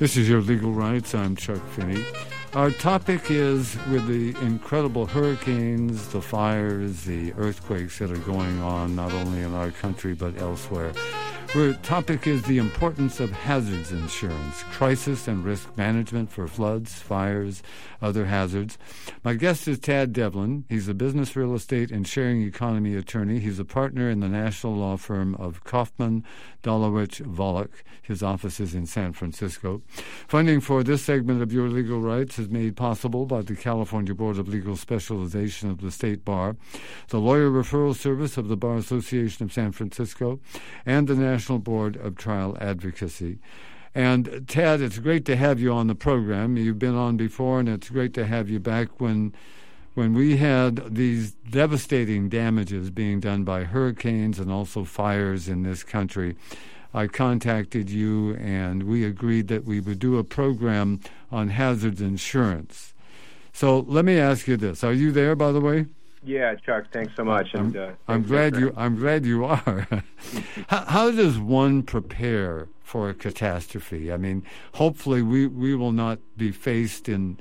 This is Your Legal Rights. I'm Chuck Finney. Our topic is with the incredible hurricanes, the fires, the earthquakes that are going on not only in our country but elsewhere. Our topic is the importance of hazards insurance, crisis and risk management for floods, fires, other hazards. My guest is Tad Devlin. He's a business, real estate, and sharing economy attorney. He's a partner in the national law firm of Kaufman, Dolowich, Volokh. His office is in San Francisco. Funding for this segment of Your Legal Rights is made possible by the California Board of Legal Specialization of the State Bar, the Lawyer Referral Service of the Bar Association of San Francisco, and the National Board of Trial Advocacy. And Tad, it's great to have you on the program. You've been on before, and it's great to have you back when we had these devastating damages being done by hurricanes and also fires in this country. I contacted you, and we agreed that we would do a program on hazards insurance. So let me ask you this. Are you there, by the way? Yeah, Chuck, thanks so much. I'm glad you are. How does one prepare for a catastrophe? I mean, hopefully we will not be faced in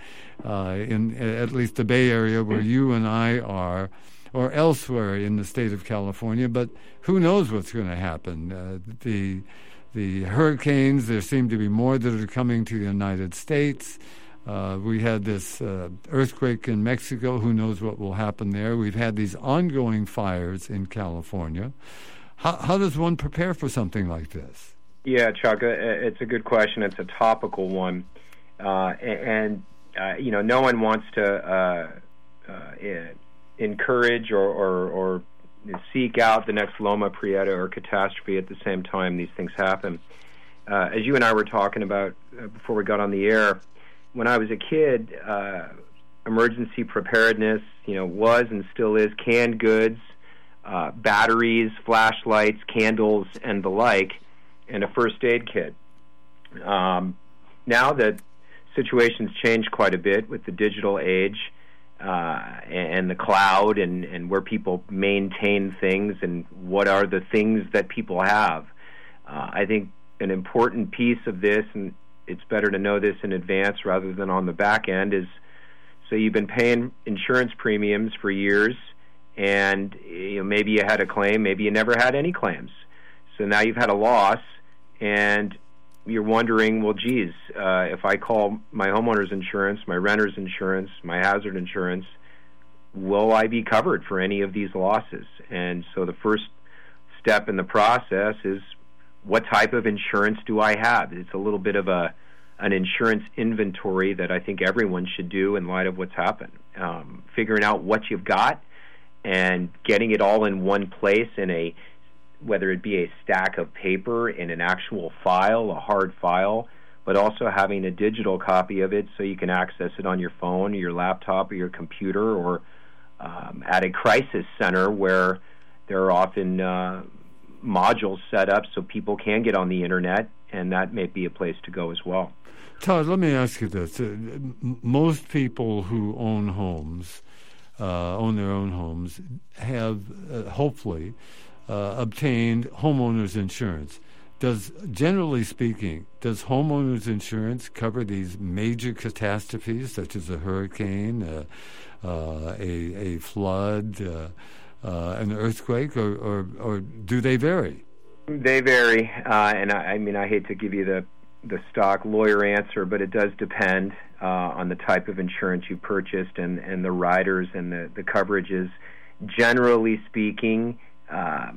at least the Bay Area where you and I are, or elsewhere in the state of California. But who knows what's going to happen? The hurricanes, there seem to be more that are coming to the United States. We had this earthquake in Mexico. Who knows what will happen there? We've had these ongoing fires in California. How does one prepare for something like this? Yeah, Chuck, it's a good question. It's a topical one. And no one wants to encourage or seek out the next Loma Prieta or catastrophe at the same time these things happen. As you and I were talking about before we got on the air, when I was a kid, emergency preparedness, was and still is canned goods, batteries, flashlights, candles, and the like, and a first aid kit. Now that situations changed quite a bit with the digital age and the cloud and where people maintain things and what are the things that people have, I think an important piece of this, and it's better to know this in advance rather than on the back end, is so you've been paying insurance premiums for years, and maybe you had a claim, maybe you never had any claims. So now you've had a loss, and you're wondering, well, geez, if I call my homeowner's insurance, my renter's insurance, my hazard insurance, will I be covered for any of these losses? And so the first step in the process is, what type of insurance do I have? It's a little bit of an insurance inventory that I think everyone should do in light of what's happened. Figuring out what you've got and getting it all in one place in whether it be a stack of paper in an actual file, a hard file, but also having a digital copy of it so you can access it on your phone or your laptop or your computer, or at a crisis center where there are often modules set up so people can get on the internet, and that may be a place to go as well. Todd, let me ask you this. Most people who own homes, own their own homes, have hopefully obtained homeowners insurance. Generally speaking, does homeowners insurance cover these major catastrophes such as a hurricane, a flood, an earthquake, or do they vary? They vary, and I hate to give you the stock lawyer answer, but it does depend on the type of insurance you purchased and the riders and the coverages. Generally speaking, a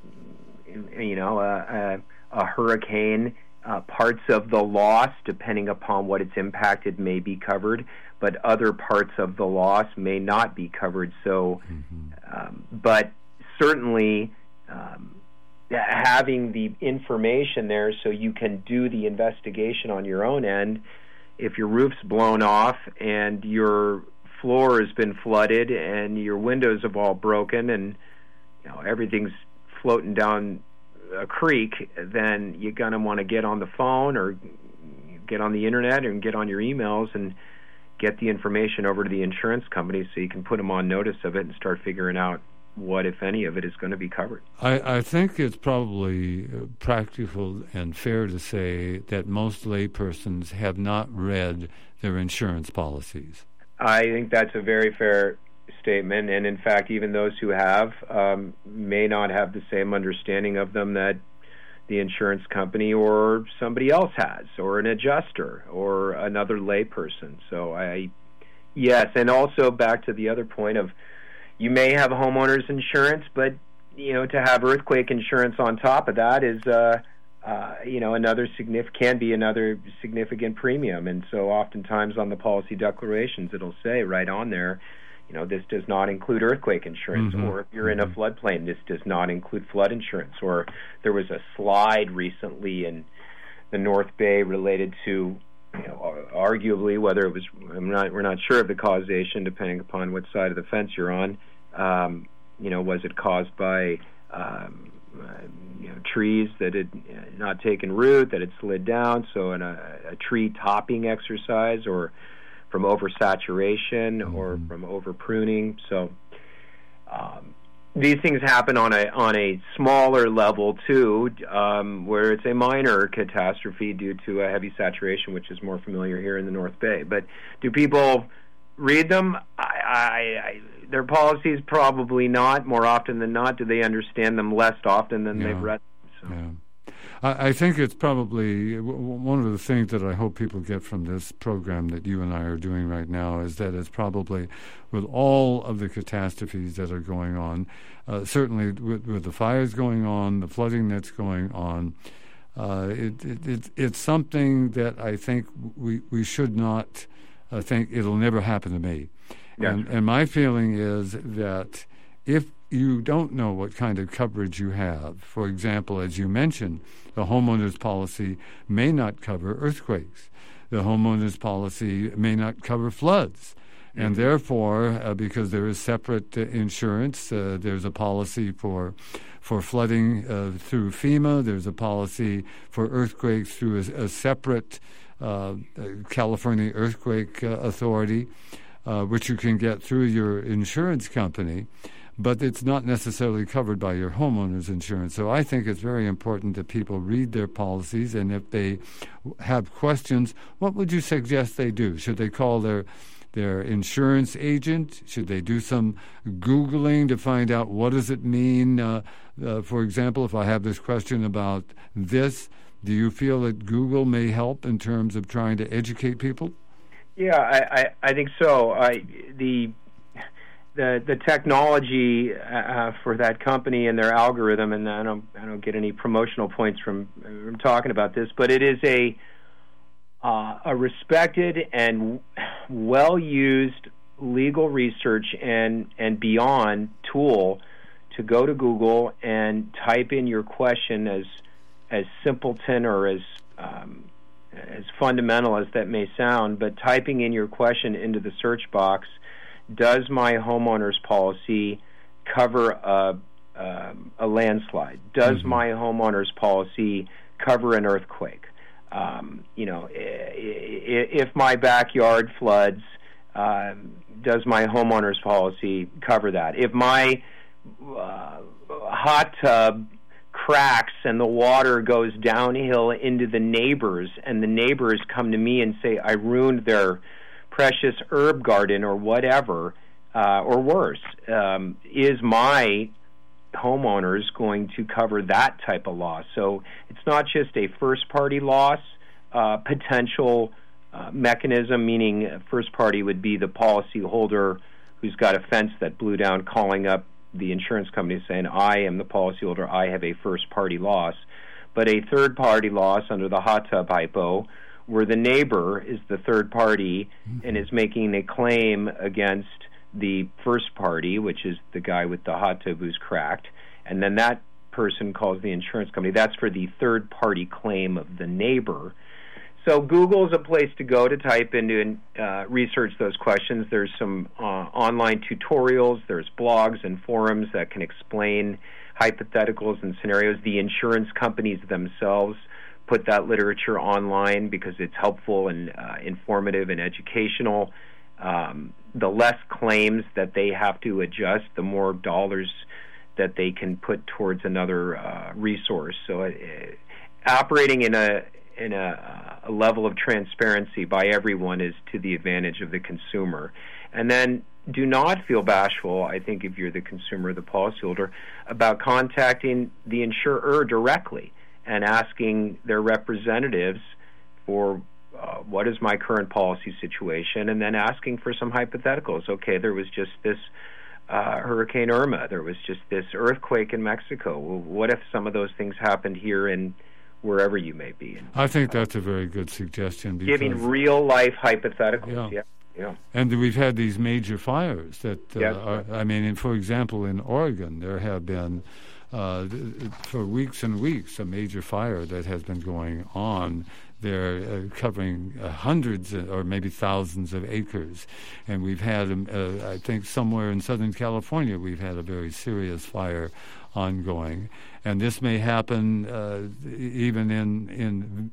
hurricane, parts of the loss, depending upon what it's impacted, may be covered, but other parts of the loss may not be covered. So, but certainly having the information there so you can do the investigation on your own end. If your roof's blown off and your floor has been flooded and your windows have all broken and everything's floating down a creek, then you're going to want to get on the phone or get on the internet and get on your emails and get the information over to the insurance company so you can put them on notice of it and start figuring out what, if any, of it is going to be covered. I think it's probably practical and fair to say that most laypersons have not read their insurance policies. I think that's a very fair statement, and in fact, even those who have may not have the same understanding of them that the insurance company or somebody else has, or an adjuster, or another layperson. So yes, and also back to the other point of, you may have homeowners insurance, but to have earthquake insurance on top of that is can be another significant premium. And so oftentimes on the policy declarations it'll say right on there, this does not include earthquake insurance, or if you're in a floodplain, this does not include flood insurance. Or there was a slide recently in the North Bay related to, arguably whether it was, we're not sure of the causation depending upon what side of the fence you're on. Was it caused by trees that had not taken root, that had slid down, so in a tree topping exercise, or from oversaturation, or from over pruning. So these things happen on a smaller level too, where it's a minor catastrophe due to a heavy saturation, which is more familiar here in the North Bay. But do people read them? Their policies, probably not. More often than not, do they understand them less often than they've read them? So. Yeah. I think it's probably one of the things that I hope people get from this program that you and I are doing right now is that it's probably, with all of the catastrophes that are going on, certainly with the fires going on, the flooding that's going on, it's something that I think we should not think it'll never happen to me. Yeah. And my feeling is that if you don't know what kind of coverage you have, for example, as you mentioned, the homeowner's policy may not cover earthquakes. The homeowner's policy may not cover floods. And therefore, because there is separate insurance, there's a policy for flooding through FEMA. There's a policy for earthquakes through a separate California Earthquake Authority, which you can get through your insurance company, but it's not necessarily covered by your homeowner's insurance. So I think it's very important that people read their policies, and if they have questions, what would you suggest they do? Should they call their insurance agent? Should they do some Googling to find out what does it mean? For example, if I have this question about this, do you feel that Google may help in terms of trying to educate people? Yeah, I think so. The technology for that company and their algorithm, and I don't get any promotional points from talking about this, but it is a respected and well-used legal research and beyond tool to go to Google and type in your question, as simpleton or as fundamental as that may sound, but typing in your question into the search box, does my homeowner's policy cover a landslide? Does my homeowner's policy cover an earthquake? If my backyard floods, does my homeowner's policy cover that? If my hot tub cracks and the water goes downhill into the neighbors, and the neighbors come to me and say, I ruined their precious herb garden or whatever, or worse, is my homeowners going to cover that type of loss? So it's not just a first-party loss potential mechanism, meaning first party would be the policyholder who's got a fence that blew down calling up the insurance company saying, I am the policyholder, I have a first-party loss. But a third-party loss under the hot tub hypo, where the neighbor is the third party and is making a claim against the first party, which is the guy with the hot tub who's cracked, and then that person calls the insurance company. That's for the third-party claim of the neighbor. So Google is a place to go to type into and research those questions. There's some online tutorials. There's blogs and forums that can explain hypotheticals and scenarios. The insurance companies themselves put that literature online because it's helpful and informative and educational. the less claims that they have to adjust, the more dollars that they can put towards another resource. So operating in a level of transparency by everyone is to the advantage of the consumer. And then do not feel bashful, I think, if you're the consumer, the policyholder, about contacting the insurer directly and asking their representatives for what is my current policy situation, and then asking for some hypotheticals. Okay, there was just this Hurricane Irma, there was just this earthquake in Mexico. Well, what if some of those things happened here in wherever you may be? And, I think that's a very good suggestion. Giving real-life hypotheticals, yeah. And we've had these major fires that, for example, in Oregon, there have been, for weeks and weeks, a major fire that has been going on there, covering hundreds or maybe thousands of acres. And we've had, I think, somewhere in Southern California, we've had a very serious fire ongoing. And this may happen even in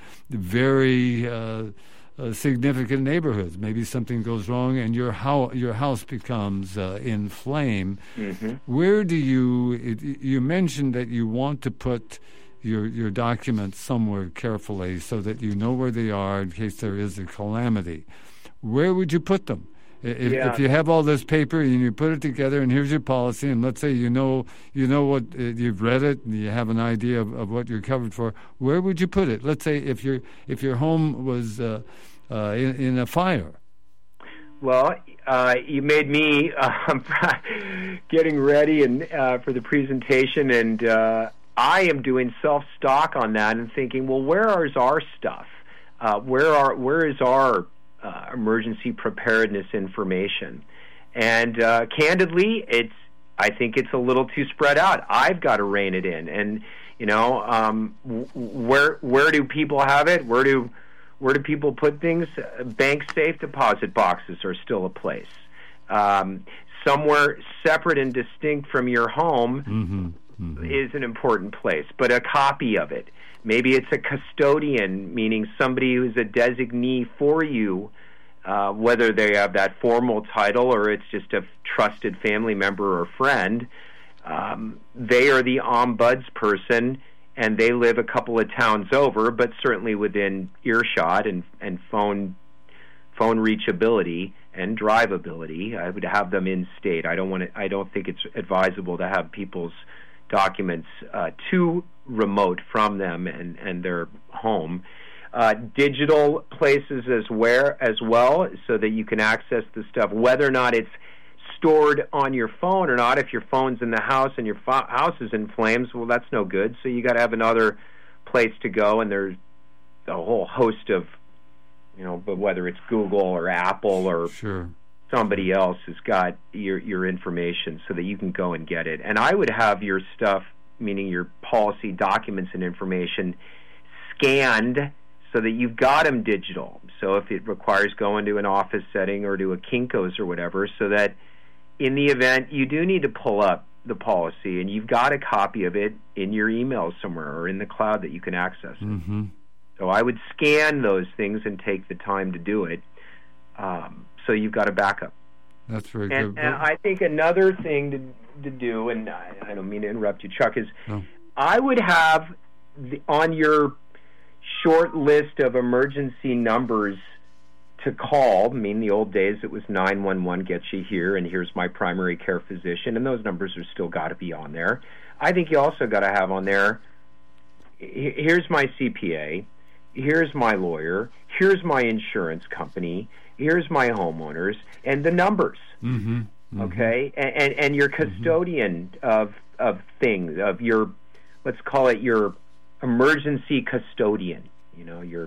very significant neighborhoods. Maybe something goes wrong and your house becomes in flame. Mm-hmm. Where do you mentioned that you want to put your documents somewhere carefully so that you know where they are in case there is a calamity. Where would you put them? If you have all this paper and you put it together and here's your policy, and let's say you know what you've read it and you have an idea of what you're covered for, where would you put it? Let's say if your home was in a fire. Well, you made me getting ready and for the presentation, and I am doing self-stock on that and thinking, well, where is our stuff? Where is our emergency preparedness information? And candidly, I think it's a little too spread out. I've got to rein it in. And where do people have it? Where do people put things? Bank safe deposit boxes are still a place. Somewhere separate and distinct from your home is an important place, but a copy of it. Maybe it's a custodian, meaning somebody who's a designee for you, whether they have that formal title or it's just a trusted family member or friend. They are the ombudsperson, and they live a couple of towns over, but certainly within earshot and phone reachability and drivability. I would have them in state. I don't think it's advisable to have people's documents too remote from them and their home. Digital places as well, so that you can access the stuff, whether or not it's stored on your phone or not. If your phone's in the house and your house is in flames, well, that's no good. So you got to have another place to go, and there's a whole host of, but whether it's Google or Apple or somebody else has got your information so that you can go and get it. And I would have your stuff, meaning your policy documents and information, scanned so that you've got them digital. So if it requires going to an office setting or to a Kinko's or whatever, so that in the event you do need to pull up the policy and you've got a copy of it in your email somewhere or in the cloud that you can access it. Mm-hmm. So I would scan those things and take the time to do it. So you've got a backup. That's very good. And I think another thing to do, and I don't mean to interrupt you, Chuck, is I would have on your short list of emergency numbers to call. I mean, the old days it was 911 gets you here, and here's my primary care physician, and those numbers are still got to be on there. I think you also got to have on there, here's my CPA, here's my lawyer, here's my insurance company, here's my homeowners, and the numbers. Mm-hmm. Mm-hmm. Okay, and your custodian of things, of your, let's call it your emergency custodian, your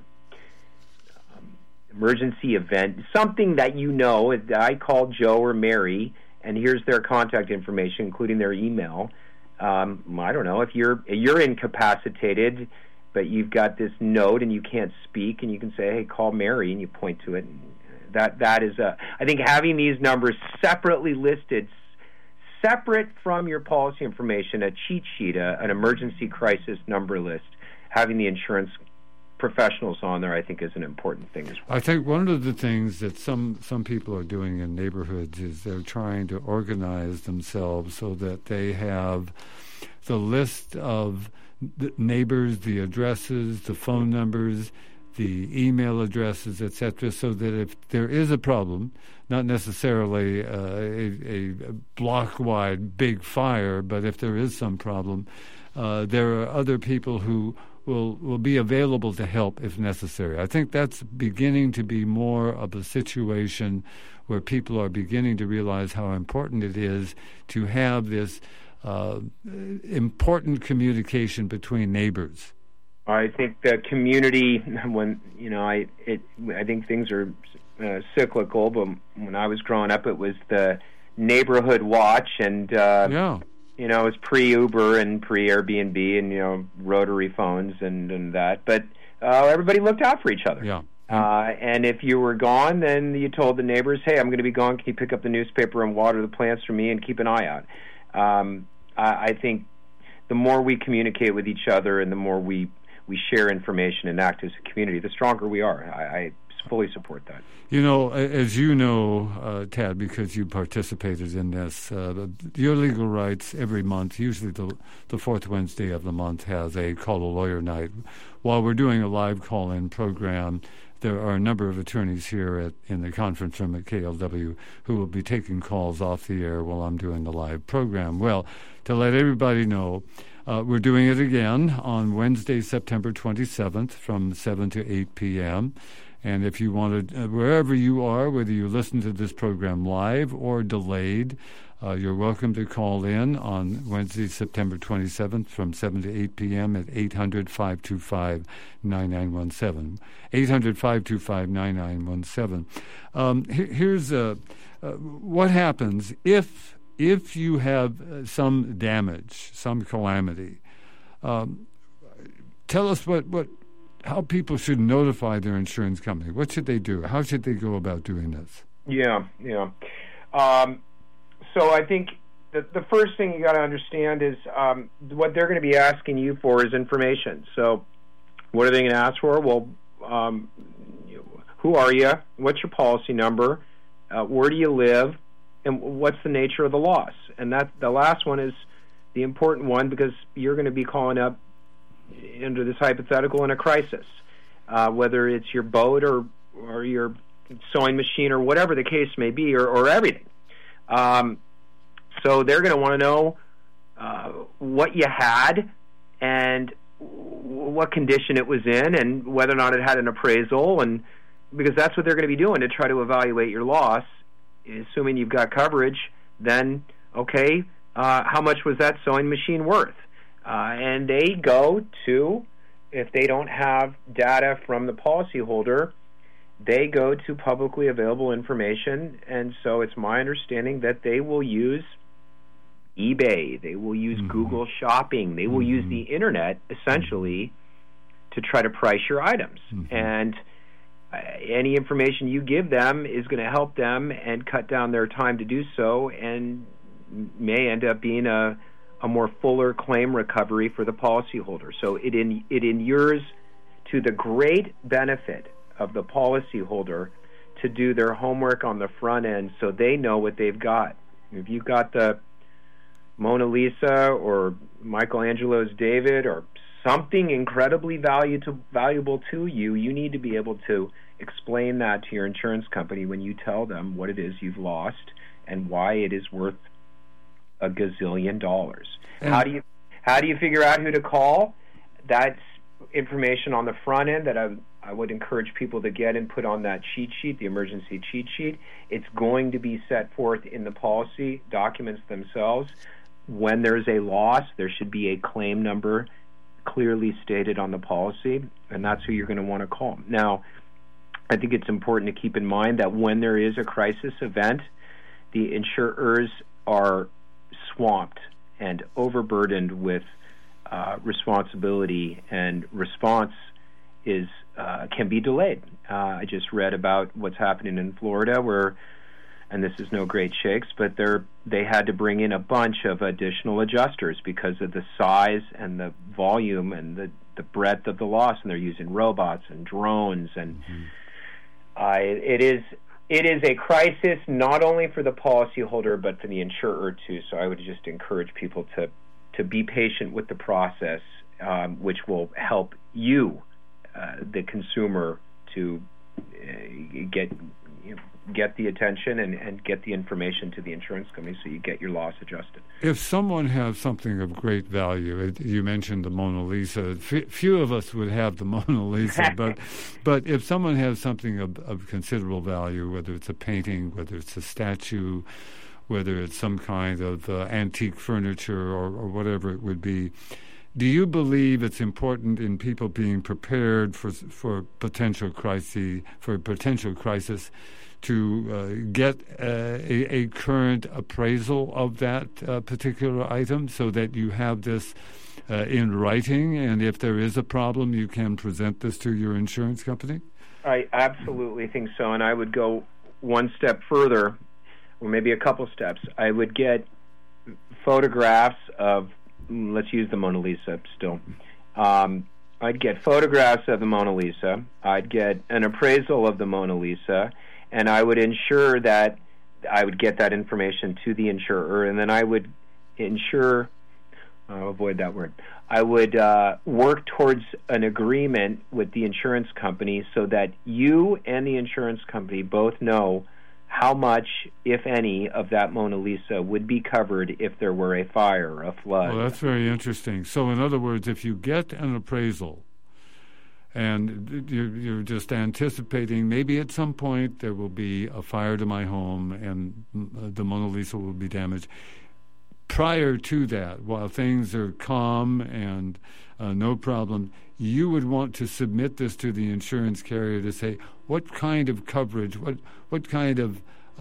emergency event, something that I call Joe or Mary, and here's their contact information, including their email. I don't know, if you're incapacitated, but you've got this note and you can't speak, and you can say, hey, call Mary, and you point to it. And that is I think having these numbers separately listed, separate from your policy information, a cheat sheet, an emergency crisis number list, having the insurance professionals on there, I think, is an important thing as well. I think one of the things that some people are doing in neighborhoods is they're trying to organize themselves so that they have the list of the neighbors, the addresses, the phone numbers, the email addresses, etc., so that if there is a problem, not necessarily a block-wide big fire, but if there is some problem, there are other people who will be available to help if necessary. I think that's beginning to be more of a situation where people are beginning to realize how important it is to have this important communication between neighbors. I think the community, when I think things are cyclical. But when I was growing up, it was the neighborhood watch, and it was pre-Uber and pre-Airbnb, and rotary phones and that. But everybody looked out for each other. Yeah. And if you were gone, then you told the neighbors, "Hey, I'm going to be gone. Can you pick up the newspaper and water the plants for me and keep an eye out?" I think the more we communicate with each other and the more we share information and act as a community, the stronger we are. I fully support that. As you know, Tad, because you participated in this, Your Legal Rights every month, usually the fourth Wednesday of the month, has a Call a Lawyer night. While we're doing a live call-in program, there are a number of attorneys here in the conference room at KLW who will be taking calls off the air while I'm doing the live program. Well, to let everybody know, we're doing it again on Wednesday, September 27th from 7 to 8 p.m., and if you want to, wherever you are, whether you listen to this program live or delayed, you're welcome to call in on Wednesday, September 27th from 7 to 8 p.m. at 800-525-9917. 800-525-9917. Here's what happens if you have some damage, some calamity. Tell us how people should notify their insurance company. What should they do? How should they go about doing this? Yeah. So I think the first thing you got to understand is what they're going to be asking you for is information. So what are they going to ask for? Well, who are you? What's your policy number? Where do you live? And what's the nature of the loss? And that the last one is the important one, because you're going to be calling up under this hypothetical in a crisis, whether it's your boat or your sewing machine or whatever the case may be, or everything. So they're going to want to know what you had and what condition it was in, and whether or not it had an appraisal, and because that's what they're going to be doing to try to evaluate your loss. Assuming you've got coverage, then okay, how much was that sewing machine worth? And they go to, if they don't have data from the policyholder, they go to publicly available information. And so it's my understanding that they will use eBay, they will use Google Shopping, they will use the internet essentially to try to price your items. And any information you give them is going to help them and cut down their time to do so, and may end up being a more fuller claim recovery for the policyholder. So it inures to the great benefit of the policyholder to do their homework on the front end so they know what they've got. If you've got the Mona Lisa or Michelangelo's David or something incredibly valuable to you, you need to be able to explain that to your insurance company when you tell them what it is you've lost and why it is worth $1 gazillion. How do you figure out who to call? That's information on the front end that I would encourage people to get and put on that cheat sheet, the emergency cheat sheet. It's going to be set forth in the policy documents themselves. When there's a loss, there should be a claim number clearly stated on the policy, and that's who you're going to want to call. Now, I think it's important to keep in mind that when there is a crisis event, the insurers are swamped and overburdened with responsibility, and response can be delayed. I just read about what's happening in Florida, where, and this is no great shakes, but they had to bring in a bunch of additional adjusters because of the size and the volume and the the breadth of the loss, and they're using robots and drones, and it is a crisis not only for the policyholder but for the insurer too. So I would just encourage people to be patient with the process, which will help you, the consumer, to get the attention and get the information to the insurance company so you get your loss adjusted. If someone has something of great value, you mentioned the Mona Lisa. Few of us would have the Mona Lisa, but if someone has something of considerable value, whether it's a painting, whether it's a statue, whether it's some kind of antique furniture or whatever it would be, do you believe it's important in people being prepared for potential crisis, to get a current appraisal of that particular item, so that you have this in writing, and if there is a problem, you can present this to your insurance company? I absolutely think so, and I would go one step further, or maybe a couple steps. I would get photographs of, let's use the Mona Lisa still. I'd get photographs of the Mona Lisa. I'd get an appraisal of the Mona Lisa, and I would ensure that I would get that information to the insurer, and then I would avoid that word. I would work towards an agreement with the insurance company so that you and the insurance company both know how much, if any, of that Mona Lisa would be covered if there were a fire or a flood. Well, that's very interesting. So, in other words, if you get an appraisal and you're just anticipating maybe at some point there will be a fire to my home and the Mona Lisa will be damaged, prior to that, while things are calm and no problem, you would want to submit this to the insurance carrier to say what kind of coverage, what kind of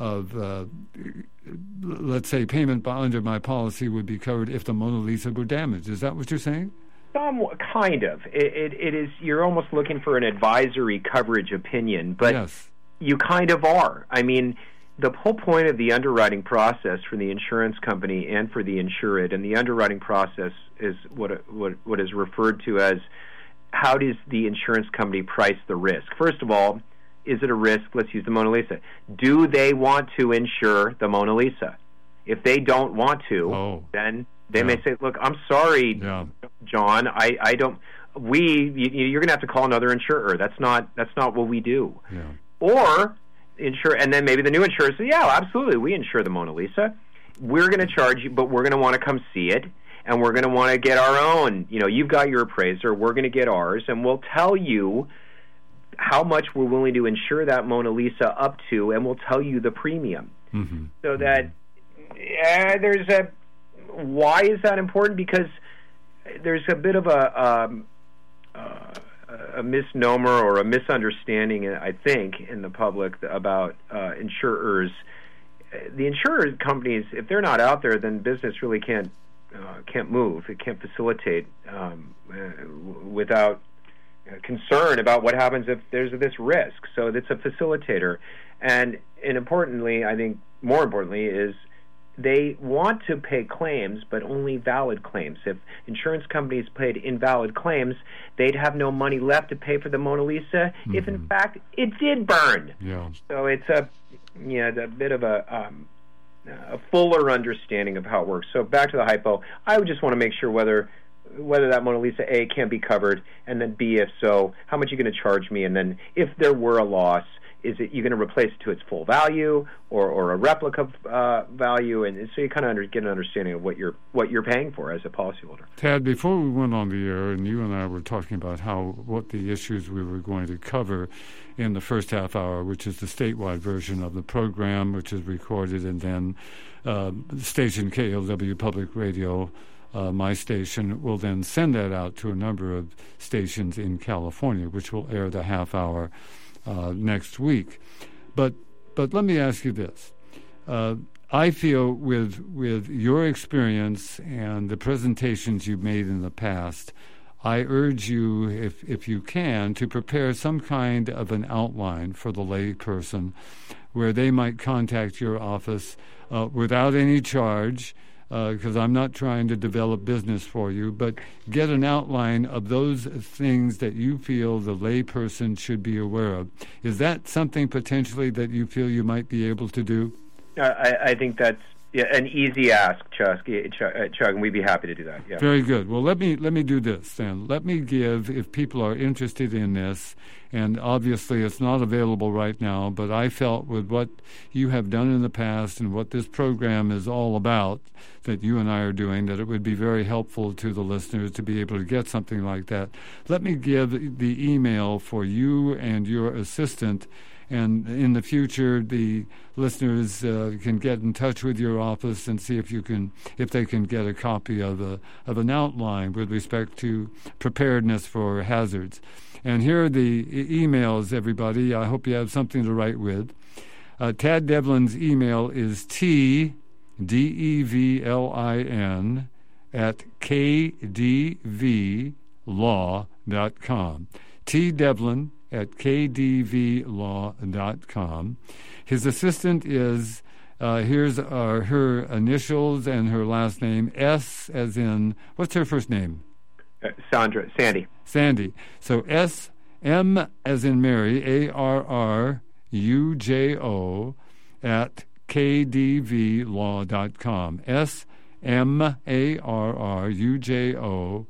let's say payment under my policy would be covered if the Mona Lisa were damaged. Is that what you're saying? Kind of. It is. You're almost looking for an advisory coverage opinion, but yes, you kind of are. I mean, the whole point of the underwriting process for the insurance company and for the insured, and the underwriting process is what is referred to as how does the insurance company price the risk. First of all, is it a risk? Let's use the Mona Lisa. Do they want to insure the Mona Lisa? If they don't want to, then they may say, "Look, I'm sorry, John. I don't. You're going to have to call another insurer. That's not what we do." Yeah. Or insure, and then maybe the new insurer says, "Yeah, absolutely, we insure the Mona Lisa. We're going to charge you, but we're going to want to come see it, and we're going to want to get our own. You've got your appraiser. We're going to get ours, and we'll tell you how much we're willing to insure that Mona Lisa up to, and we'll tell you the premium." Mm-hmm. So that there's a. Why is that important? Because there's a bit of a misnomer or a misunderstanding, I think, in the public about insurers. The insurance companies, if they're not out there, then business really can't move. It can't facilitate without concern about what happens if there's this risk. So it's a facilitator, and importantly, I think more importantly, is they want to pay claims, but only valid claims. If insurance companies paid invalid claims, they'd have no money left to pay for the Mona Lisa, if in fact it did burn. Yeah. So it's a bit of a fuller understanding of how it works. So back to the hypo, I would just want to make sure whether that Mona Lisa, A, can be covered, and then B, if so, how much are you going to charge me, and then if there were a loss, is it you're going to replace it to its full value or a replica value, and so you kind of get an understanding of what you're paying for as a policyholder. Tad, before we went on the air, and you and I were talking about what the issues we were going to cover in the first half hour, which is the statewide version of the program, which is recorded, and then station KLW Public Radio, my station, will then send that out to a number of stations in California, which will air the half hour next week. But let me ask you this. I feel with your experience and the presentations you've made in the past, I urge you, if you can, to prepare some kind of an outline for the lay person where they might contact your office without any charge, because I'm not trying to develop business for you, but get an outline of those things that you feel the layperson should be aware of. Is that something potentially that you feel you might be able to do? I think that's an easy ask, Chuck, and we'd be happy to do that. Yeah. Very good. Well, let me do this then. Let me give, if people are interested in this, and obviously it's not available right now, but I felt with what you have done in the past and what this program is all about, that you and I are doing, that it would be very helpful to the listeners to be able to get something like that. Let me give the email for you and your assistant, and in the future, the listeners can get in touch with your office and see if they can get a copy of an outline with respect to preparedness for hazards. And here are the emails, everybody. I hope you have something to write with. Tad Devlin's email is TDEVLIN @KDVlaw.com. TDevlin @KDVlaw.com. His assistant is, here's her initials and her last name, S as in, what's her first name? Sandy. Sandy. So S-M as in Mary, ARRUJO @KDVlaw.com. SMARRUJO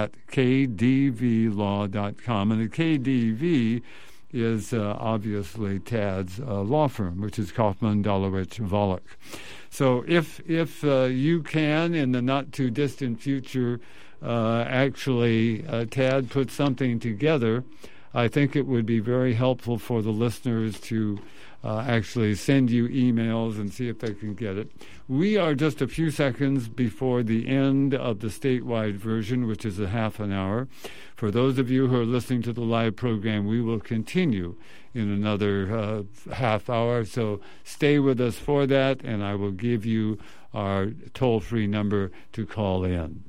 @KDVlaw.com. And the KDV is obviously Tad's law firm, which is Kaufman, Dolowitz, Volokh. So if you can, in the not-too-distant future, actually, Tad put something together, I think it would be very helpful for the listeners to actually send you emails and see if they can get it. We are just a few seconds before the end of the statewide version, which is a half an hour. For those of you who are listening to the live program, we will continue in another half hour. So stay with us for that, and I will give you our toll-free number to call in.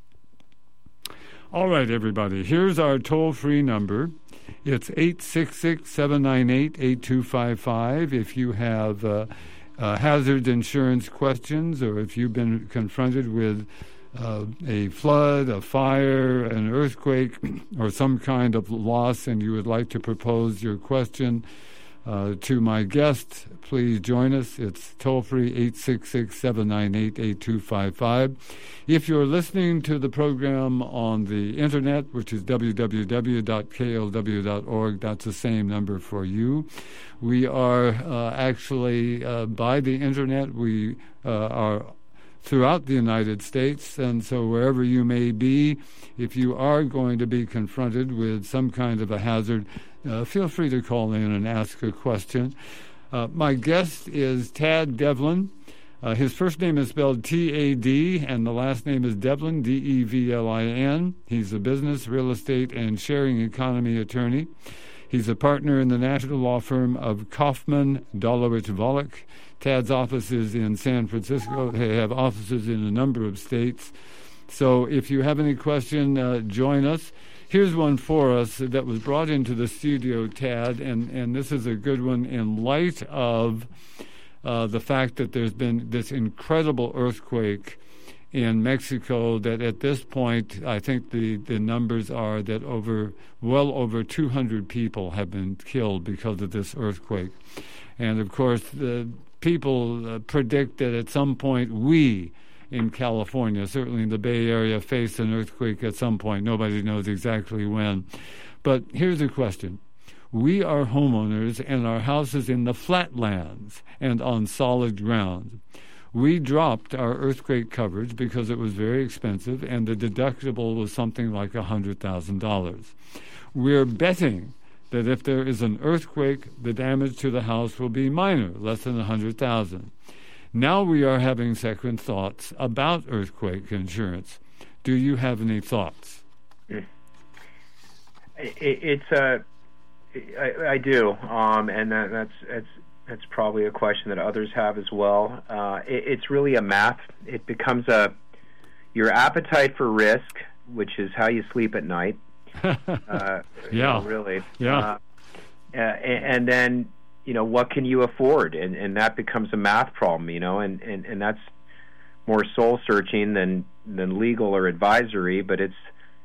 All right, everybody, here's our toll-free number. It's 866-798-8255. If you have hazard insurance questions, or if you've been confronted with a flood, a fire, an earthquake, or some kind of loss, and you would like to propose your question to my guest, please join us. It's toll-free 866-798-8255. If you're listening to the program on the internet, which is www.klw.org, that's the same number for you. We are actually by the internet. We are throughout the United States, and so wherever you may be, if you are going to be confronted with some kind of a hazard, feel free to call in and ask a question. My guest is Tad Devlin. His first name is spelled T-A-D, and the last name is Devlin, D-E-V-L-I-N. He's a business, real estate, and sharing economy attorney. He's a partner in the national law firm of Kaufman, Dolowitz, Volokh. Tad's office is in San Francisco. They have offices in a number of states. So if you have any question, join us. Here's one for us that was brought into the studio, Tad, and this is a good one in light of the fact that there's been this incredible earthquake in Mexico that at this point, I think the numbers are that well over 200 people have been killed because of this earthquake. And, of course, the people predict that at some point we in California, certainly in the Bay Area, face an earthquake at some point. Nobody knows exactly when. But here's a question. We are homeowners, and our house is in the flatlands and on solid ground. We dropped our earthquake coverage because it was very expensive, and the deductible was something like $100,000. We're betting that if there is an earthquake, the damage to the house will be minor, less than $100,000. Now we are having second thoughts about earthquake insurance. Do you have any thoughts? I do, and that's probably a question that others have as well. It's really a math. It becomes your appetite for risk, which is how you sleep at night. Really. Yeah. And then, what can you afford? And that becomes a math problem, and that's more soul searching than legal or advisory, but it's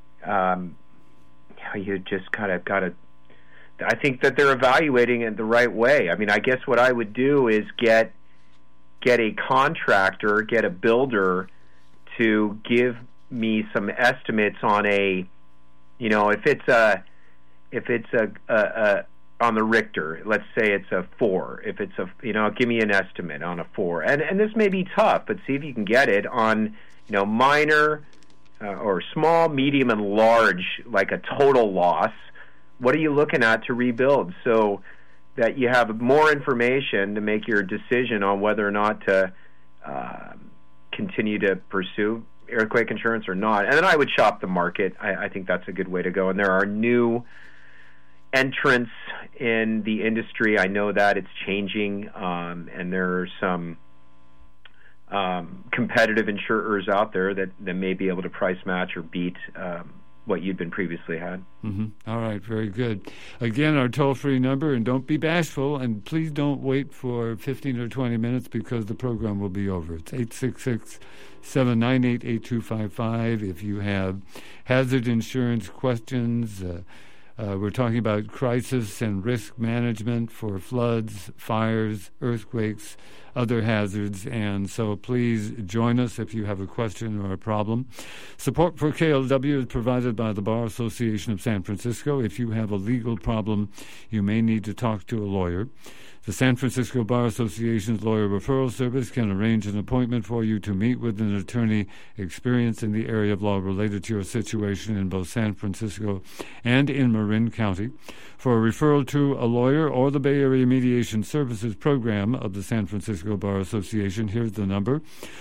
you just kind of got to. I think that they're evaluating it the right way. I mean, I guess what I would do is get a contractor, get a builder to give me some estimates on a, if it's on the Richter, let's say it's a 4. If it's give me an estimate on a 4. And this may be tough, but see if you can get it on, minor or small, medium, and large, like a total loss. What are you looking at to rebuild, so that you have more information to make your decision on whether or not to continue to pursue earthquake insurance or not. And then I would shop the market. I think that's a good way to go. And there are new entrants in the industry. I know that it's changing, and there are some competitive insurers out there that may be able to price match or beat what you'd been previously had. Mm-hmm. All right, very good. Again, our toll-free number, and don't be bashful, and please don't wait for 15 or 20 minutes because the program will be over. It's 866-798-8255. If you have hazard insurance questions, we're talking about crisis and risk management for floods, fires, earthquakes, other hazards, and so please join us if you have a question or a problem. Support for KLW is provided by the Bar Association of San Francisco. If you have a legal problem, you may need to talk to a lawyer. The San Francisco Bar Association's Lawyer Referral Service can arrange an appointment for you to meet with an attorney experienced in the area of law related to your situation in both San Francisco and in Marin County. For a referral to a lawyer or the Bay Area Mediation Services Program of the San Francisco Bar Association, here's the number,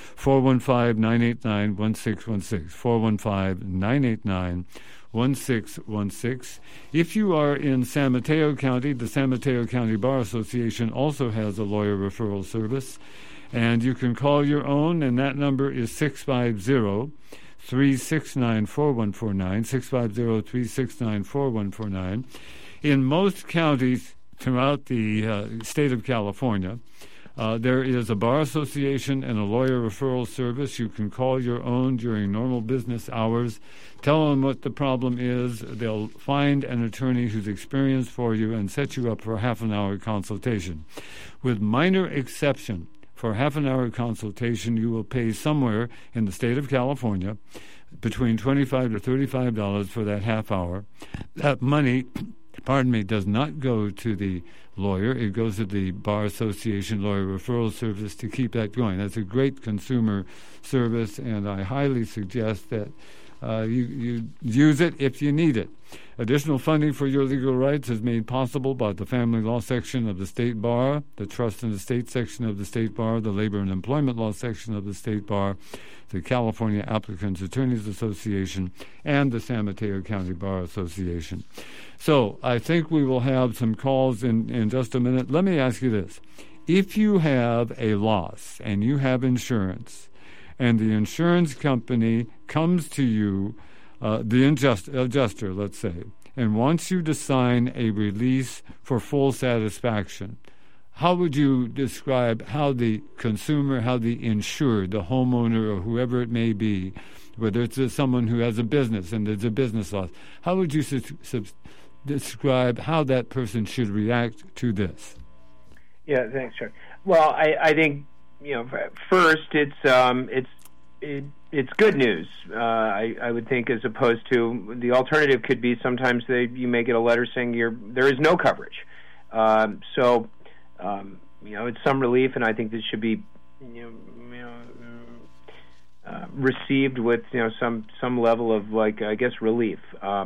415-989-1616, 415-989-1616. 1616. If you are in San Mateo County, the San Mateo County Bar Association also has a lawyer referral service, and you can call your own, and that number is 650-369-4149, 650-369-4149. In most counties throughout the state of California, there is a bar association and a lawyer referral service. You can call your own during normal business hours. Tell them what the problem is. They'll find an attorney who's experienced for you and set you up for a half-an-hour consultation. With minor exception, for a half-an-hour consultation, you will pay somewhere in the state of California between $25 to $35 for that half hour. That money, does not go to the lawyer. It goes to the Bar Association Lawyer Referral Service to keep that going. That's a great consumer service, and I highly suggest that you use it if you need it. Additional funding for your legal rights is made possible by the Family Law Section of the State Bar, the Trust and Estate Section of the State Bar, the Labor and Employment Law Section of the State Bar, the California Applicants Attorneys Association, and the San Mateo County Bar Association. So I think we will have some calls in just a minute. Let me ask you this. If you have a loss and you have insurance, and the insurance company comes to you, the adjuster, let's say, and wants you to sign a release for full satisfaction, how would you describe how the consumer, how the insured, the homeowner or whoever it may be, whether it's someone who has a business and there's a business loss, how would you describe how that person should react to this? Yeah, thanks, Chuck. Well, I think, first it's good news. I would think, as opposed to the alternative could be sometimes you may get a letter saying there is no coverage. So it's some relief, and I think this should be received with some level of relief.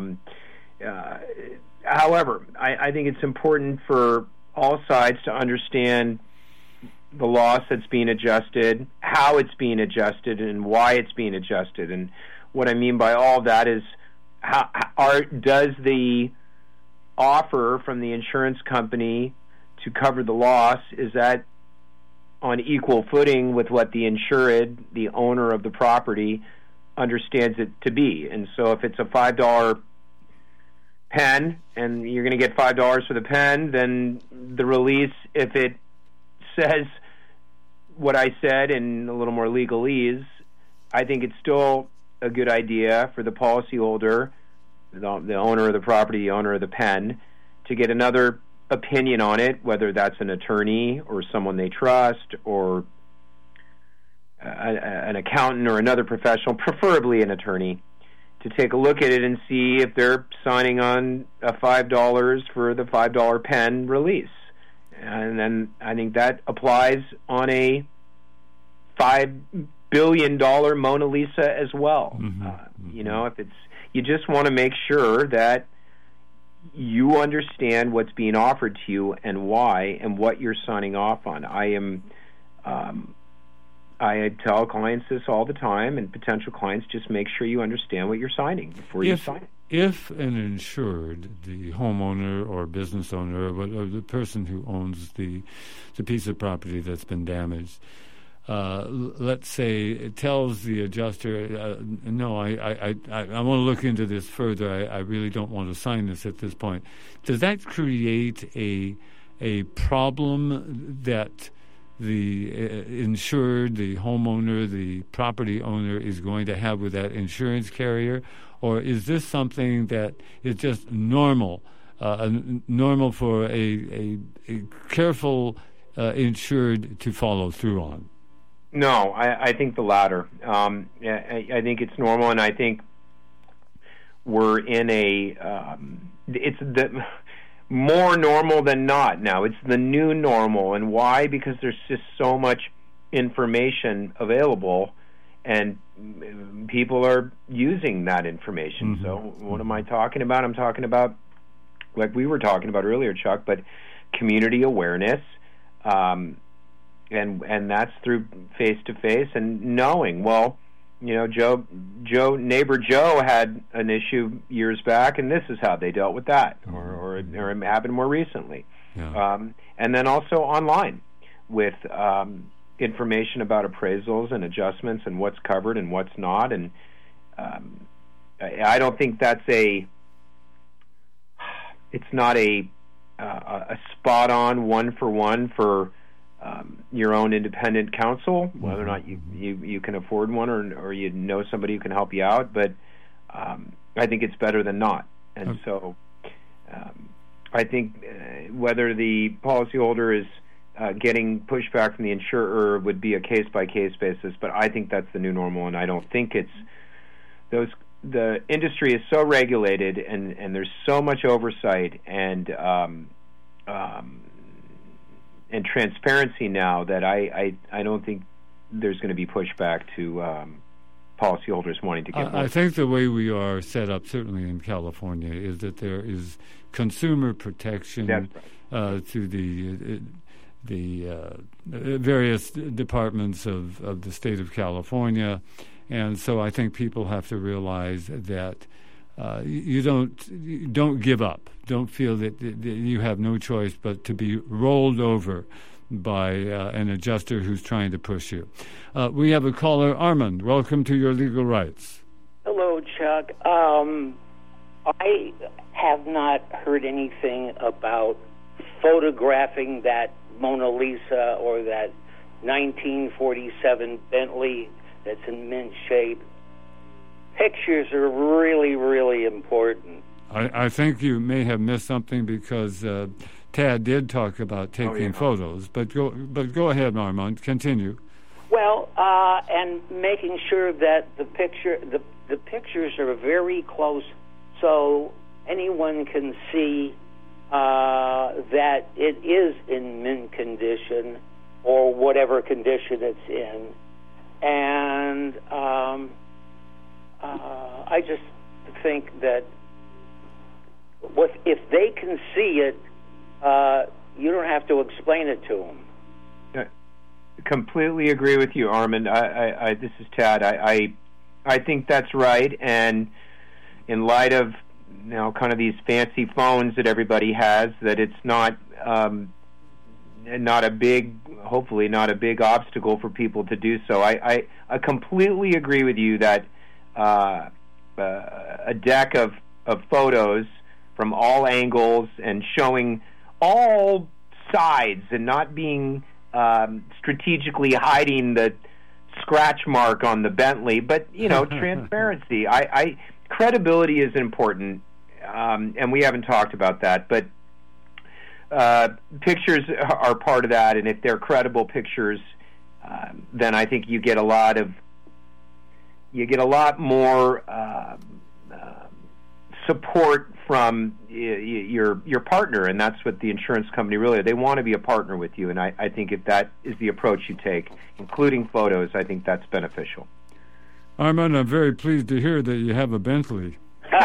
However, I think it's important for all sides to understand the loss that's being adjusted, how it's being adjusted, and why it's being adjusted. And what I mean by all that is, does the offer from the insurance company to cover the loss, is that on equal footing with what the insured, the owner of the property, understands it to be? And so if it's a $5 pen and you're going to get $5 for the pen, then the release, if it says what I said in a little more legalese, I think it's still a good idea for the policyholder, the owner of the property, the owner of the pen, to get another opinion on it, whether that's an attorney or someone they trust or an accountant or another professional, preferably an attorney, to take a look at it and see if they're signing on a $5 for the $5 pen release. And then I think that applies on a $5 billion Mona Lisa as well. You know, if it's, you just want to make sure that you understand what's being offered to you and why and what you're signing off on. I tell clients this all the time, and potential clients, just make sure you understand what you're signing before you sign it. If an insured, the homeowner or business owner or the person who owns the piece of property that's been damaged, let's say it tells the adjuster, no, I want to look into this further. I really don't want to sign this at this point. Does that create a problem that the insured, the homeowner, the property owner is going to have with that insurance carrier? Or is this something that is just normal for a careful insured to follow through on? No, I think the latter. I think it's normal, and I think we're in it's the more normal than not now. It's the new normal. And why? Because there's just so much information available, and people are using that information. So what am I talking about? I'm talking about, like we were talking about earlier, Chuck, but community awareness, and that's through face-to-face and knowing, well, you know, neighbor Joe had an issue years back, and this is how they dealt with that, or it happened more recently. Yeah. And then also online with information about appraisals and adjustments and what's covered and what's not. And I don't think that's it's not a spot-on one-for-one for your own independent counsel, whether or not you can afford one or you know somebody who can help you out. But I think it's better than not. And so I think whether the policyholder is getting pushback from the insurer would be a case-by-case basis, but I think that's the new normal, and I don't think it's those. The industry is so regulated, and there's so much oversight and transparency now that I don't think there's going to be pushback to policyholders wanting to get more. I think the way we are set up, certainly in California, is that there is consumer protection through the various departments of the state of California. And so I think people have to realize that you don't give up. Don't feel that you have no choice but to be rolled over by an adjuster who's trying to push you. We have a caller, Armand. Welcome to Your Legal Rights. Hello, Chuck. I have not heard anything about photographing that Mona Lisa or that 1947 Bentley that's in mint shape. Pictures are really, really important. I think you may have missed something because Tad did talk about taking photos. But go ahead, Armand. Continue. Well, and making sure that the pictures are very close, so anyone can see that it is in mint condition or whatever condition it's in. And I just think that if they can see it, you don't have to explain it to them. Completely agree with you, Armand. This is Tad. I think that's right. And in light of kind of these fancy phones that everybody has, that it's hopefully not a big obstacle for people to do so. I completely agree with you that a deck of photos from all angles and showing all sides and not being strategically hiding the scratch mark on the Bentley, but transparency. Credibility is important, and we haven't talked about that, but pictures are part of that, and if they're credible pictures, then I think you get a lot more support from your partner, and that's what the insurance company really, they want to be a partner with you, and I think if that is the approach you take, including photos, I think that's beneficial. Armand, I'm very pleased to hear that you have a Bentley.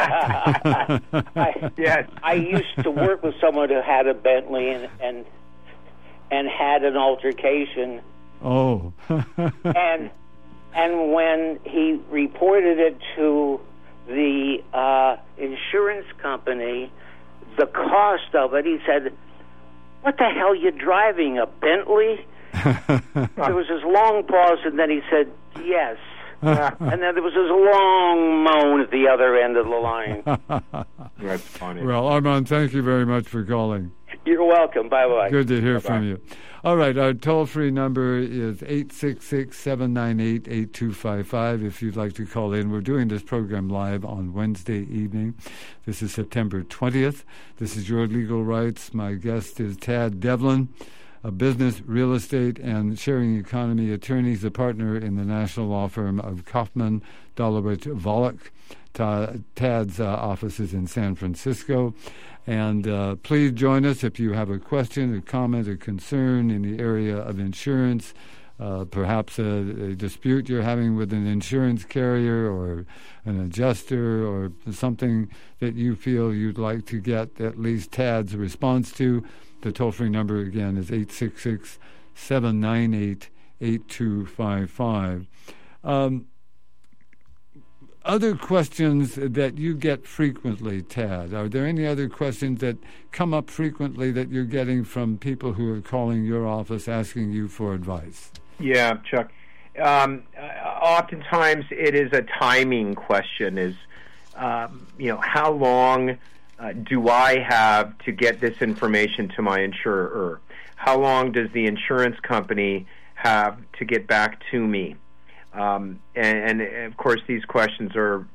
Yes. I used to work with someone who had a Bentley and had an altercation. Oh. and when he reported it to the insurance company, the cost of it, he said, "What the hell, you driving a Bentley?" There was this long pause, and then he said, "Yes." And then there was this long moan at the other end of the line. That's funny. Well, Armand, thank you very much for calling. You're welcome. Bye-bye. Good to hear from you. All right, our toll-free number is 866-798-8255 if you'd like to call in. We're doing this program live on Wednesday evening. This is September 20th. This is Your Legal Rights. My guest is Tad Devlin, a business, real estate, and sharing economy attorney. He's a partner in the national law firm of Kaufman, Dolowitz, Volokh. Tad's office is in San Francisco. And please join us if you have a question, a comment, a concern in the area of insurance, perhaps a dispute you're having with an insurance carrier or an adjuster or something that you feel you'd like to get at least Tad's response to. The toll-free number, again, is 866-798-8255. Other questions that you get frequently, Tad? Are there any other questions that come up frequently that you're getting from people who are calling your office asking you for advice? Yeah, Chuck. Oftentimes it is a timing question, how long do I have to get this information to my insurer? How long does the insurance company have to get back to me? And of course, these questions are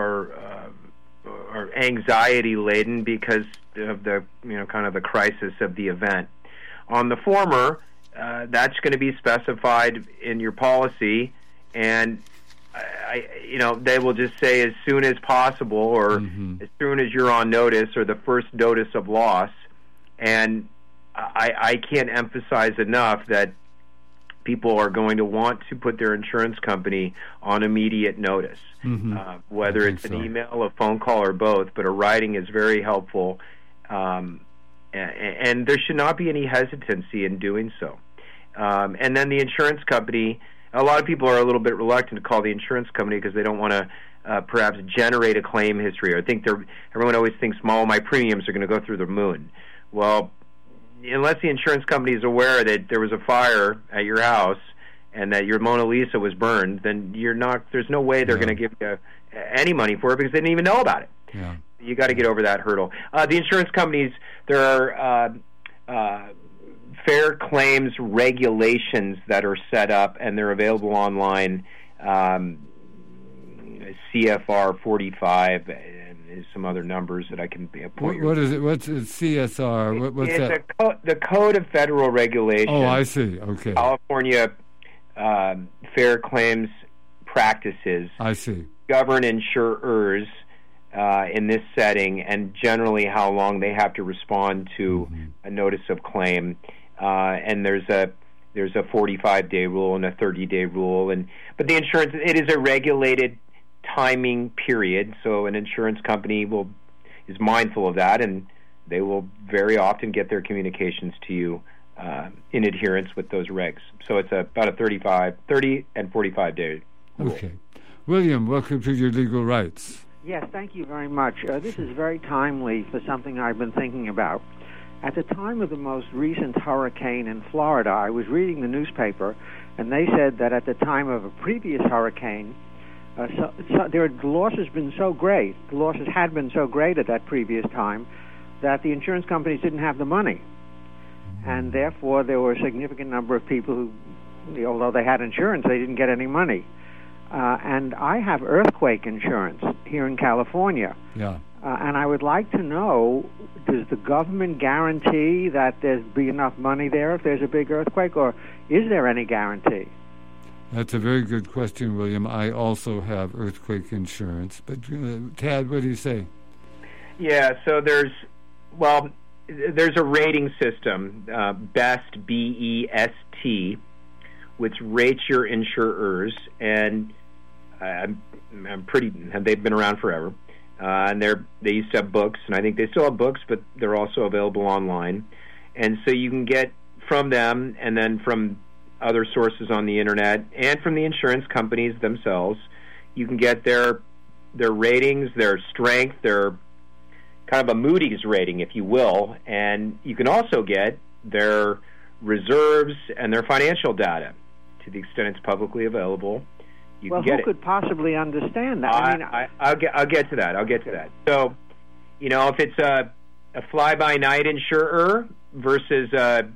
anxiety laden because of the kind of the crisis of the event. On the former, that's going to be specified in your policy, and they will just say as soon as possible, or as soon as you're on notice, or the first notice of loss. And I can't emphasize enough that people are going to want to put their insurance company on immediate notice, whether it's an email, a phone call, or both. But a writing is very helpful, and there should not be any hesitancy in doing so. And then the insurance company, a lot of people are a little bit reluctant to call the insurance company because they don't want to perhaps generate a claim history, or think everyone always thinks, my premiums are going to go through the moon. Well, unless the insurance company is aware that there was a fire at your house and that your Mona Lisa was burned, then there's no way they're going to give you any money for it because they didn't even know about it. Yeah. You got to get over that hurdle. The insurance companies, there are fair claims regulations that are set up, and they're available online. CFR 45 and some other numbers that I can point. What is it? What's CSR? What's that? The Code of Federal Regulation. Oh, I see. Okay. California Fair Claims Practices. I see. Govern insurers in this setting, and generally how long they have to respond to a notice of claim. And there's a 45-day rule and a 30-day rule, but the insurance, it is a regulated timing period, so an insurance company is mindful of that, and they will very often get their communications to you in adherence with those regs. So it's about a 30 and 45-day rule. Okay. William, welcome to Your Legal Rights. Yes, thank you very much. This is very timely for something I've been thinking about. At the time of the most recent hurricane in Florida, I was reading the newspaper, and they said that at the time of a previous hurricane, the losses had been so great at that previous time that the insurance companies didn't have the money. And therefore, there were a significant number of people who although they had insurance, they didn't get any money. And I have earthquake insurance here in California. Yeah. And I would like to know, does the government guarantee that there's be enough money there if there's a big earthquake, or is there any guarantee? That's a very good question, William. I also have earthquake insurance. But, Tad, what do you say? Yeah, so there's a rating system, BEST, B-E-S-T, which rates your insurers, and they've been around forever. And they used to have books, and I think they still have books, but they're also available online. And so you can get from them, and then from other sources on the internet, and from the insurance companies themselves, you can get their ratings, their strength, their kind of a Moody's rating, if you will, and you can also get their reserves and their financial data to the extent it's publicly available. Well, who could possibly understand that? I'll get to that. So, if it's a fly-by-night insurer versus an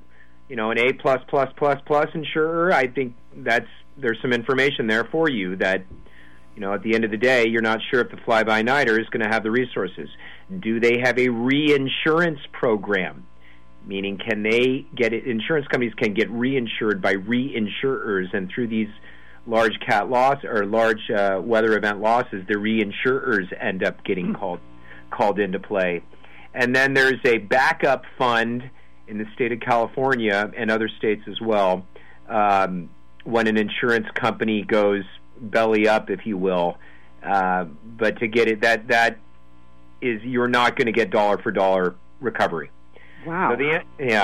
A++++ insurer, I think there's some information there for you that, at the end of the day, you're not sure if the fly-by-nighter is going to have the resources. Do they have a reinsurance program? Meaning, can they get it? Insurance companies can get reinsured by reinsurers, and through these large cat loss or large weather event losses, the reinsurers end up getting called into play. And then there's a backup fund in the state of California and other states as well, when an insurance company goes belly up, if you will. But to get it, that is, you're not going to get dollar for dollar recovery. Wow. So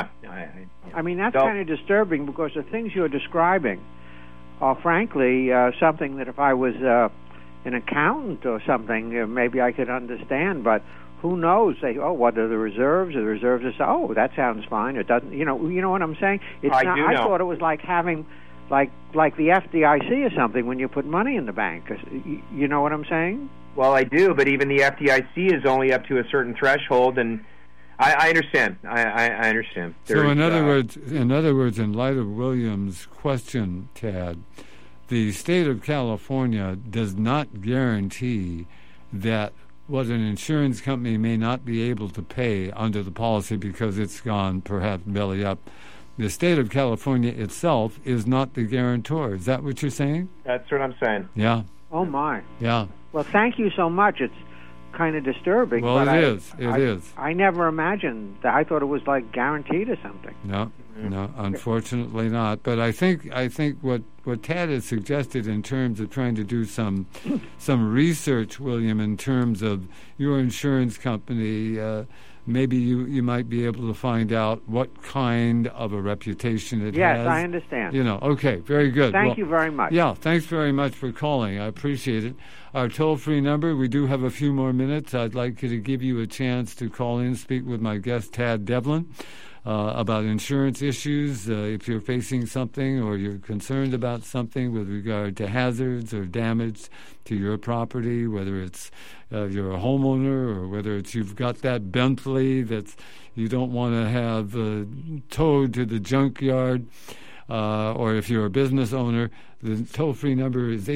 I mean, that's kind of disturbing, because the things you're describing are frankly something that if I was an accountant or something, maybe I could understand. But who knows? Say, what are the reserves? The reserves are that sounds fine. It doesn't. You know what I'm saying? I thought it was like having like the FDIC or something when you put money in the bank. You know what I'm saying? Well, I do, but even the FDIC is only up to a certain threshold, and I understand. I understand. So in other words, in light of William's question, Tad, the state of California does not guarantee that what an insurance company may not be able to pay under the policy because it's gone perhaps belly up. The state of California itself is not the guarantor. Is that what you're saying? That's what I'm saying. Yeah. Oh, my. Yeah. Well, thank you so much. It's kind of disturbing. Well, but it is. I never imagined that. I thought it was like guaranteed or something. No, unfortunately not. But I think what Tad has suggested in terms of trying to do some research, William, in terms of your insurance company, maybe you might be able to find out what kind of a reputation it has. Yes, I understand. Okay, very good. Thank you very much. Yeah, thanks very much for calling. I appreciate it. Our toll-free number, we do have a few more minutes. I'd like to give you a chance to call in, speak with my guest, Tad Devlin, about insurance issues. If you're facing something or you're concerned about something with regard to hazards or damage to your property, whether it's you're a homeowner or whether it's you've got that Bentley that you don't want to have towed to the junkyard, or if you're a business owner, the toll-free number is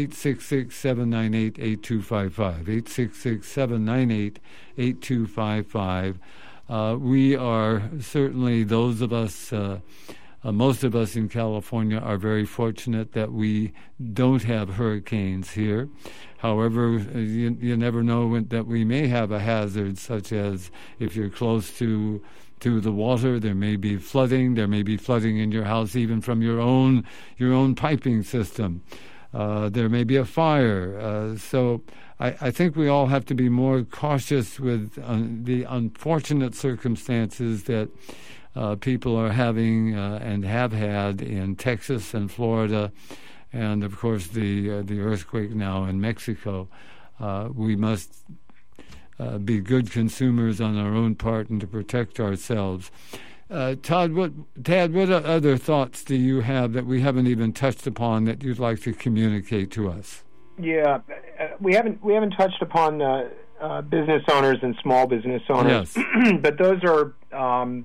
866-798-8255, 866-798-8255. We are certainly, those of us, most of us in California are very fortunate that we don't have hurricanes here. However, you never know that we may have a hazard, such as if you're close to the water, there may be flooding. There may be flooding in your house, even from your own piping system. There may be a fire. So I think we all have to be more cautious with the unfortunate circumstances that people are having and have had in Texas and Florida, and of course the earthquake now in Mexico. We must be good consumers on our own part and to protect ourselves. Tad, what other thoughts do you have that we haven't even touched upon that you'd like to communicate to us? Yeah, we haven't touched upon business owners and small business owners, yes. But those are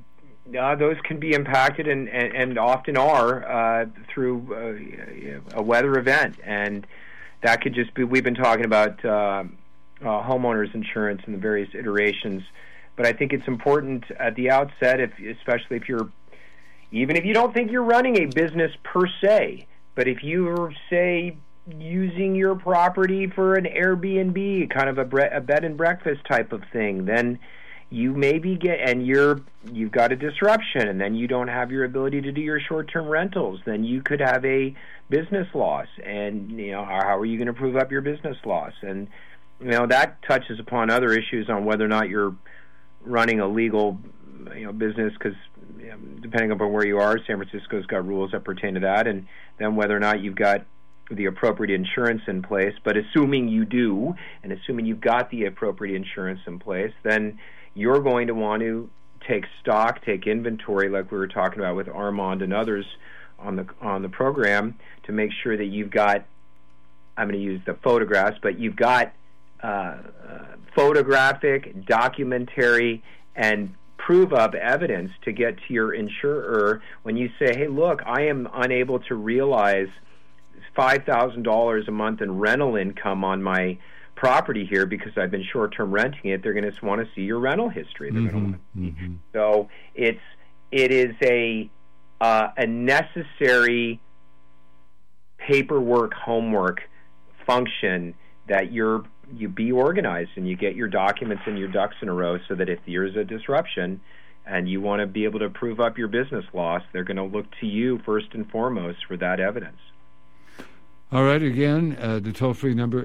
those can be impacted and often are through a weather event, and that could just be. We've been talking about homeowners insurance and the various iterations, but I think it's important at the outset, especially if you're, even if you don't think you're running a business per se, but if you're, say, using your property for an Airbnb, kind of a bed and breakfast type of thing, then you maybe you've got a disruption, and then you don't have your ability to do your short-term rentals. Then you could have a business loss, and how are you going to prove up your business loss? And that touches upon other issues on whether or not you're running a legal business, because depending upon where you are, San Francisco's got rules that pertain to that, and then whether or not you've got the appropriate insurance in place. But assuming you do, and assuming you've got the appropriate insurance in place, then you're going to want to take stock, take inventory, like we were talking about with Armand and others on the program, to make sure that you've got, I'm going to use the photographs, but you've got photographic, documentary, and prove of evidence to get to your insurer when you say, hey, look, I am unable to realize $5,000 a month in rental income on my property here because I've been short-term renting it. They're going to want to see your rental history. They're going to want to see. So it is a necessary paperwork, homework function that you be organized and you get your documents and your ducks in a row, so that if there's a disruption and you want to be able to prove up your business loss, they're going to look to you first and foremost for that evidence. All right, again, the toll-free number,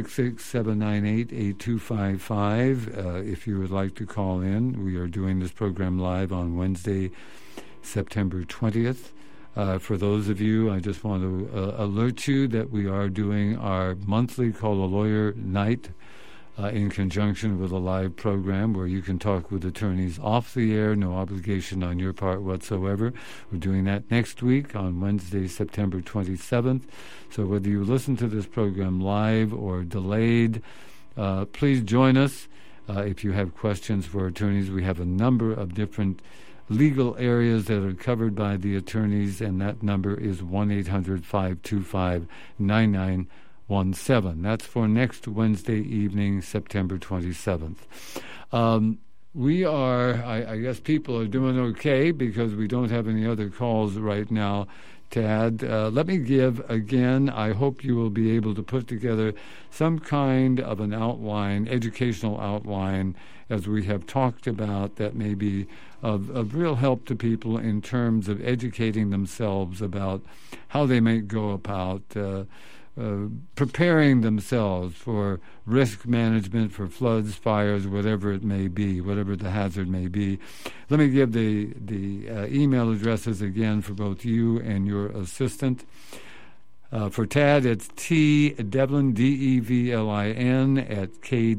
866-798-8255. If you would like to call in, we are doing this program live on Wednesday, September 20th. For those of you, I just want to alert you that we are doing our monthly Call a Lawyer night in conjunction with a live program where you can talk with attorneys off the air, no obligation on your part whatsoever. We're doing that next week on Wednesday, September 27th. So whether you listen to this program live or delayed, please join us. If you have questions for attorneys, we have a number of different legal areas that are covered by the attorneys, and that number is 1-800-525-9917. That's for next Wednesday evening, September 27th. We are, I guess people are doing okay because we don't have any other calls right now, Tad. Let me give, again, I hope you will be able to put together some kind of an outline, educational outline, as we have talked about, that may be of real help to people in terms of educating themselves about how they may go about preparing themselves for risk management, for floods, fires, whatever it may be, whatever the hazard may be. Let me give the email addresses again for both you and your assistant. For Tad, it's tdevlin, DEVLIN, at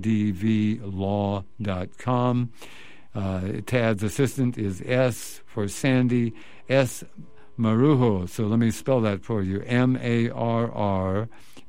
kdvlaw.com. Tad's assistant is S for Sandy, S Marujo. So let me spell that for you. MARRUJO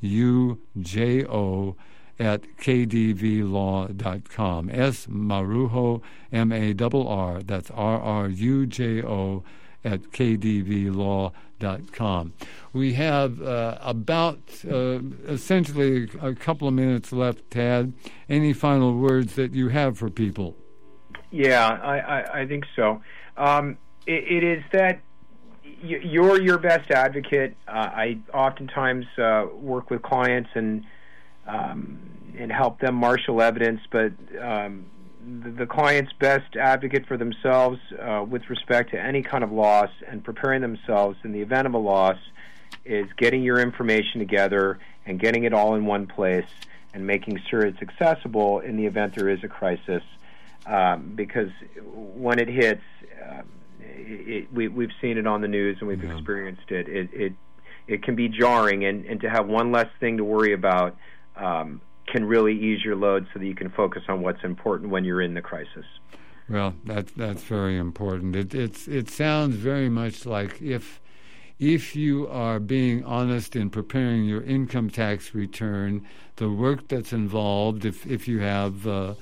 at kdvlaw.com. S Marujo, MARR. That's RRUJO at kdvlaw.com. We have about essentially a couple of minutes left, Tad. Any final words that you have for people? Yeah, I think so. It is that you're your best advocate. I oftentimes work with clients and help them marshal evidence, but the client's best advocate for themselves with respect to any kind of loss and preparing themselves in the event of a loss is getting your information together and getting it all in one place and making sure it's accessible in the event there is a crisis, because when it hits, we've seen it on the news and we've experienced it. It can be jarring, and to have one less thing to worry about can really ease your load so that you can focus on what's important when you're in the crisis. Well, that's very important. It sounds very much like if you are being honest in preparing your income tax return, the work that's involved, if you have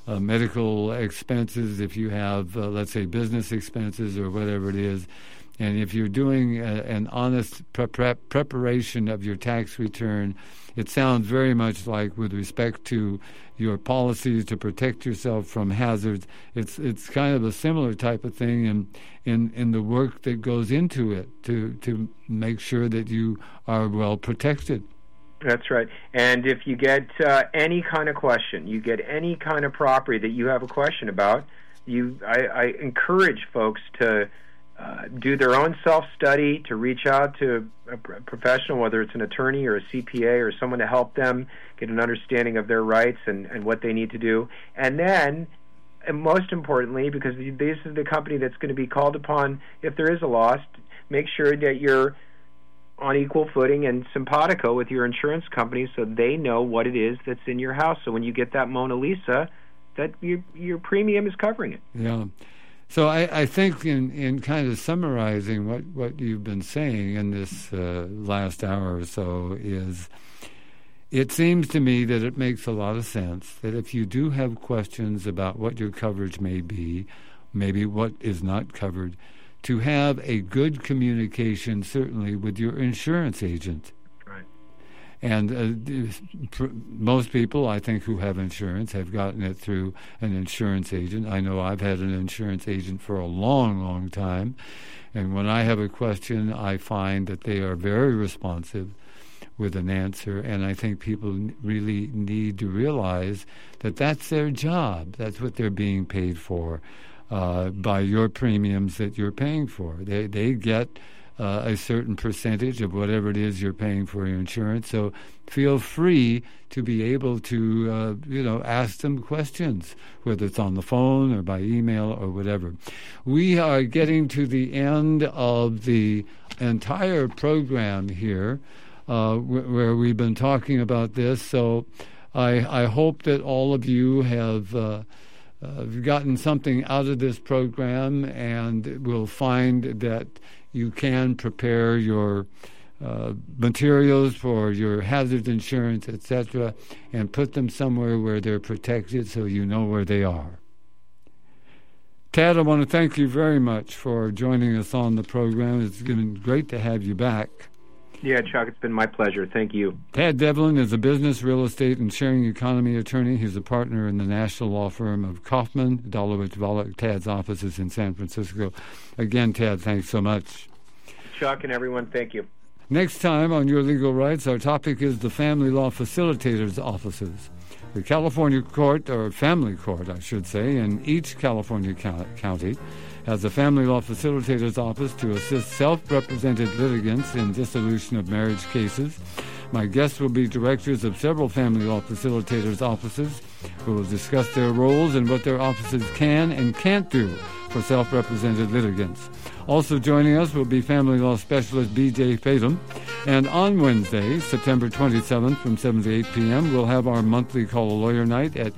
medical expenses, if you have, let's say, business expenses or whatever it is. And if you're doing an honest preparation of your tax return, it sounds very much like, with respect to your policies to protect yourself from hazards, it's kind of a similar type of thing in the work that goes into it to make sure that you are well protected. That's right. And if you get any kind of question, you get any kind of property that you have a question about, I encourage folks to do their own self-study, to reach out to a professional, whether it's an attorney or a CPA or someone to help them get an understanding of their rights and what they need to do. And then, and most importantly, because this is the company that's going to be called upon if there is a loss, make sure that you're on equal footing and simpatico with your insurance company so they know what it is that's in your house. So when you get that Mona Lisa, that your premium is covering it. Yeah. So I think in kind of summarizing what you've been saying in this last hour or so is, it seems to me that it makes a lot of sense that if you do have questions about what your coverage may be, maybe what is not covered, to have a good communication, certainly, with your insurance agent. And most people, I think, who have insurance have gotten it through an insurance agent. I know I've had an insurance agent for a long, long time. And when I have a question, I find that they are very responsive with an answer. And I think people really need to realize that that's their job. That's what they're being paid for by your premiums that you're paying for. They get a certain percentage of whatever it is you're paying for your insurance. So feel free to be able to, ask them questions, whether it's on the phone or by email or whatever. We are getting to the end of the entire program here, where we've been talking about this. So I hope that all of you have gotten something out of this program and will find that you can prepare your materials for your hazard insurance, etc., and put them somewhere where they're protected so you know where they are. Tad, I want to thank you very much for joining us on the program. It's been great to have you back. Yeah, Chuck, it's been my pleasure. Thank you. Tad Devlin is a business, real estate, and sharing economy attorney. He's a partner in the national law firm of Kaufman, Dolowitz, Volokh. Tad's office is in San Francisco. Again, Tad, thanks so much. Chuck and everyone, thank you. Next time on Your Legal Rights, our topic is the Family Law Facilitators Offices. The California court, or family court, I should say, in each California county has a family law facilitator's office to assist self-represented litigants in dissolution of marriage cases. My guests will be directors of several family law facilitators' offices who will discuss their roles and what their offices can and can't do for self-represented litigants. Also joining us will be family law specialist B.J. Fathom. And on Wednesday, September 27th from 7 to 8 p.m., we'll have our monthly Call a Lawyer night at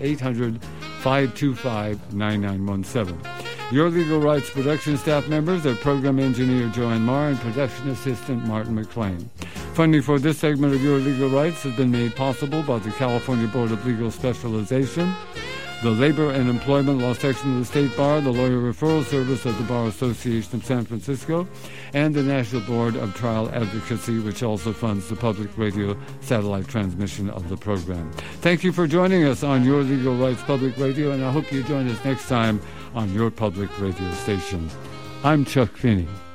800-525-9917. Your Legal Rights production staff members are program engineer Joanne Marr and production assistant Martin McLean. Funding for this segment of Your Legal Rights has been made possible by the California Board of Legal Specialization, the Labor and Employment Law Section of the State Bar, the Lawyer Referral Service of the Bar Association of San Francisco, and the National Board of Trial Advocacy, which also funds the public radio satellite transmission of the program. Thank you for joining us on Your Legal Rights Public Radio, and I hope you join us next time on your public radio station. I'm Chuck Finney.